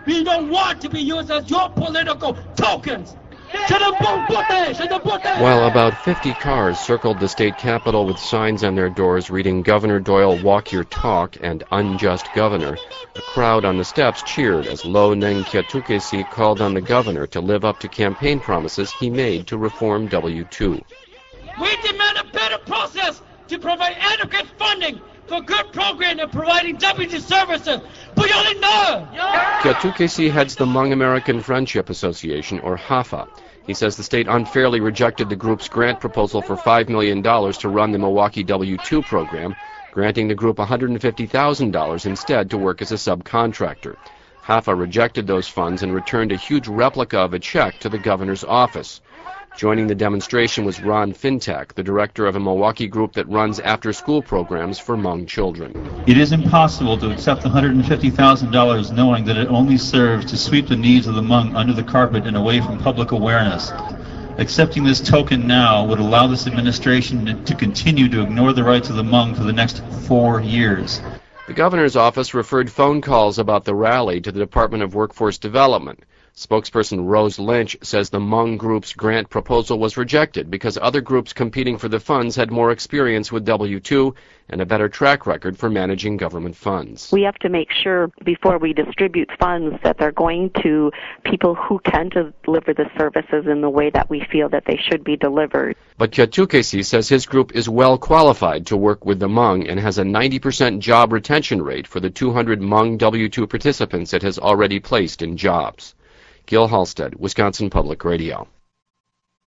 We don't want to be used as your political tokens. While about 50 cars circled the state capitol with signs on their doors reading "Governor Doyle, walk your talk" and "Unjust Governor," a crowd on the steps cheered as Lo Neng Kyatukesi called on the governor to live up to campaign promises he made to reform W-2. We demand a better process to provide adequate funding for good program and providing W-2 services. Kyatukesi heads the Hmong American Friendship Association, or HAFA. He says the state unfairly rejected the group's grant proposal for $5 million to run the Milwaukee W-2 program, granting the group $150,000 instead to work as a subcontractor. HAFA rejected those funds and returned a huge replica of a check to the governor's office. Joining the demonstration was Ron Fintak, the director of a Milwaukee group that runs after-school programs for Hmong children. It is impossible to accept $150,000 knowing that it only serves to sweep the needs of the Hmong under the carpet and away from public awareness. Accepting this token now would allow this administration to continue to ignore the rights of the Hmong for the next 4 years. The governor's office referred phone calls about the rally to the Department of Workforce Development. Spokesperson Rose Lynch says the Hmong group's grant proposal was rejected because other groups competing for the funds had more experience with W-2 and a better track record for managing government funds. We have to make sure before we distribute funds that they're going to people who can deliver the services in the way that we feel that they should be delivered. But Kyatukesi says his group is well qualified to work with the Hmong and has a 90% job retention rate for the 200 Hmong W-2 participants it has already placed in jobs. Gil Halstead, Wisconsin Public Radio.